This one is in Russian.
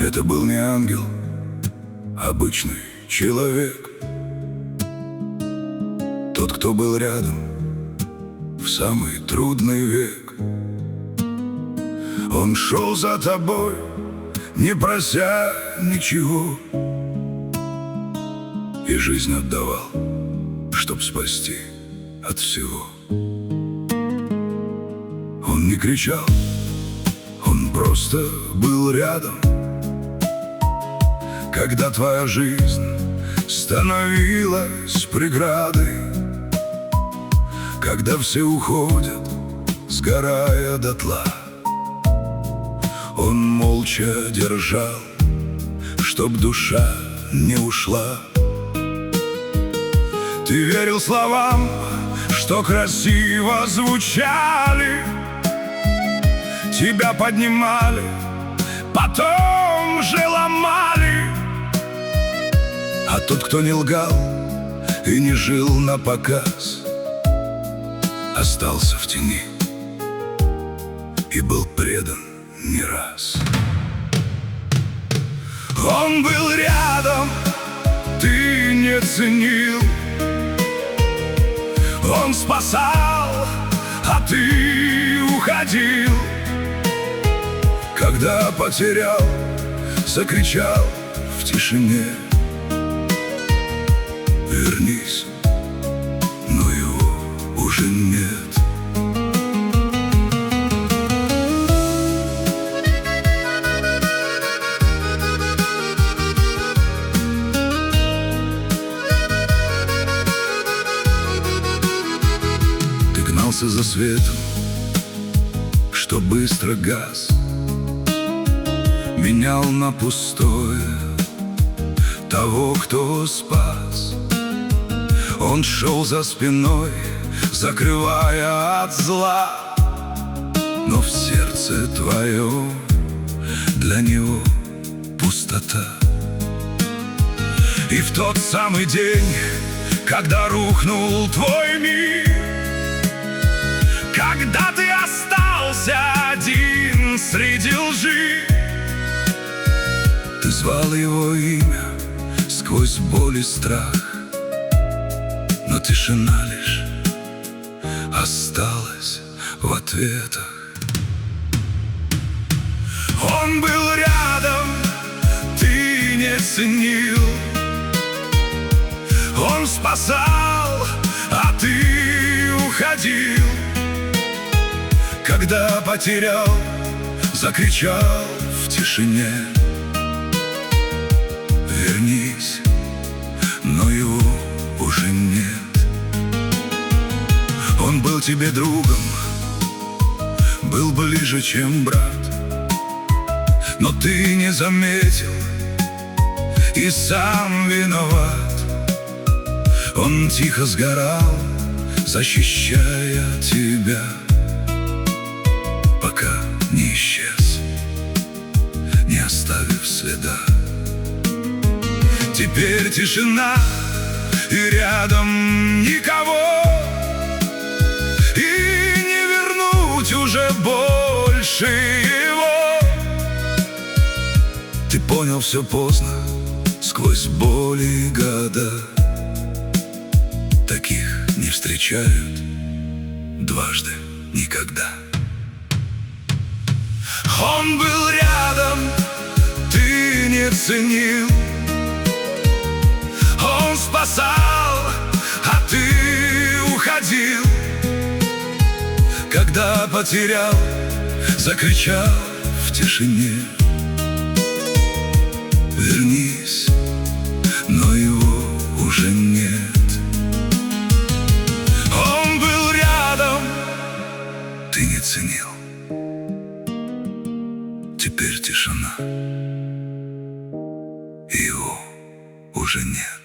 Это был не ангел, обычный человек. Тот, кто был рядом в самый трудный век. Он шел за тобой, не прося ничего, и жизнь отдавал, чтоб спасти от всего. Он не кричал, он просто был рядом, когда твоя жизнь становилась преградой, когда все уходят, сгорая дотла. Он молча держал, чтоб душа не ушла. Ты верил словам, что красиво звучали, тебя поднимали, потом же ломали. А тот, кто не лгал и не жил напоказ, остался в тени и был предан не раз. Он был рядом, ты не ценил. Он спасал, а ты уходил. Когда потерял, закричал в тишине: вернись, но его уже нет. Ты гнался за светом, что быстро гас, менял на пустое того, кто спас. Он шел за спиной, закрывая от зла, но в сердце твоем для него пустота. И в тот самый день, когда рухнул твой мир, когда ты остался один среди лжи, ты звал его имя сквозь боль и страх, но тишина лишь осталась в ответах. Он был рядом, ты не ценил. Он спасал, а ты уходил. Когда потерял, закричал в тишине: вернись, но его уже нет. Он был тебе другом, был ближе, чем брат, но ты не заметил и сам виноват. Он тихо сгорал, защищая тебя, пока не исчез, не оставив следа. Теперь тишина, и рядом никого, и не вернуть уже больше его. Ты понял все поздно, сквозь боль и года. Таких не встречают дважды никогда. Он был рядом, ты не ценил. Он спасал, а ты уходил. Когда потерял, закричал в тишине: вернись, но его уже нет. Он был рядом, ты не ценил. Теперь тишина, и его уже нет.